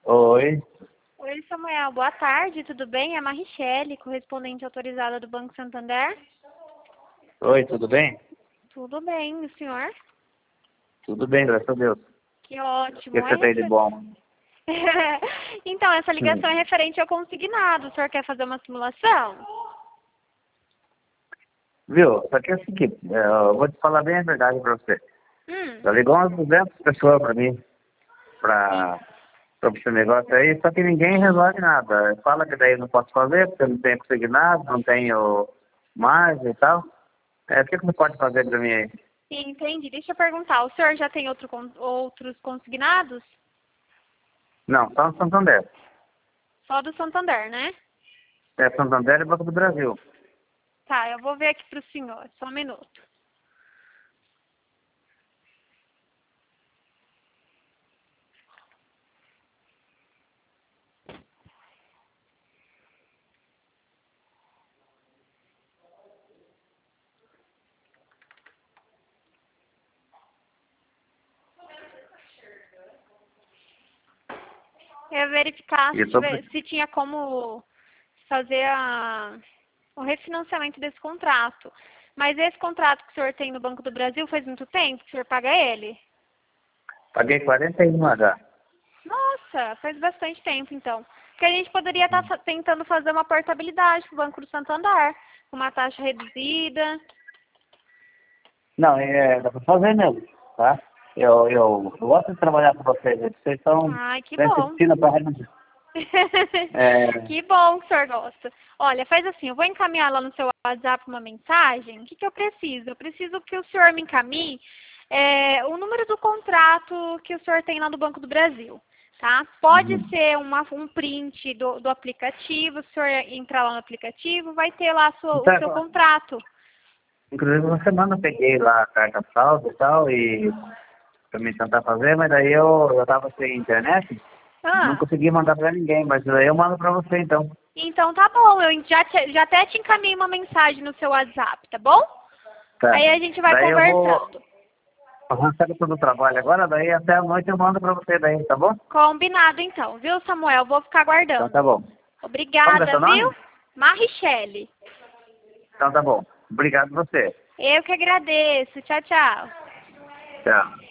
Oi, Oi, Samuel. Boa tarde, tudo bem? É a Marichele, correspondente autorizada do Banco Santander. oi, tudo bem? Tudo bem, e o senhor? Tudo bem, graças a Deus. O Que que ótimo. você tem de bom? Então, essa ligação é Hum. referente ao consignado. O senhor quer fazer uma simulação? Viu? Só que é o seguinte, eu vou te falar bem a verdade pra você. Hum, Já ligou umas 200 pessoas pra mim, sim. sobre esse negócio aí, só que ninguém resolve nada. Fala que daí eu não posso fazer, porque eu não tenho consignado, não tenho margem e tal. O que você pode fazer pra mim aí? Sim, entendi. Deixa eu perguntar, o senhor já tem outros consignados? Não, só no Santander. Só do Santander, né? É Santander e Banco do Brasil. Tá, eu vou ver aqui pro senhor. Só um minuto. Eu ia verificar E eu tô... se tinha como fazer o refinanciamento desse contrato. Mas esse contrato que o senhor tem no Banco do Brasil faz muito tempo que o senhor paga ele? Paguei 41 já. Nossa, faz bastante tempo então. Porque a gente poderia estar tentando fazer uma portabilidade para o Banco do Santander, com uma taxa reduzida. Não, dá pra fazer mesmo, tá? Eu gosto de trabalhar com vocês, vocês são Ai, que sempre bom. piscina para reduzir. É, Que bom que o senhor gosta. Olha, faz assim, eu vou encaminhar lá no seu WhatsApp uma mensagem. O que, que eu preciso? Eu preciso que o senhor me encaminhe o número do contrato que o senhor tem lá no Banco do Brasil. Tá? Pode ser um print do aplicativo, se o senhor entrar lá no aplicativo, vai ter lá o seu então, contrato. inclusive, uma semana eu peguei lá a carta saldo e tal, e pra mim tentar fazer, mas daí eu tava sem internet, não Ah, consegui mandar pra ninguém, mas daí eu mando pra você então. então tá bom, eu já até te encaminhei uma mensagem no seu WhatsApp, tá bom? Tá. Aí a gente vai Daí eu vou conversando. arrancar todo o trabalho agora, daí até a noite eu mando pra você daí, tá bom? Combinado então, viu, Samuel? Vou ficar Então tá aguardando. bom. Como que é Obrigada, seu viu? nome? Marichele. Então tá bom. Obrigado você. Eu que agradeço. Tchau, tchau. Tchau.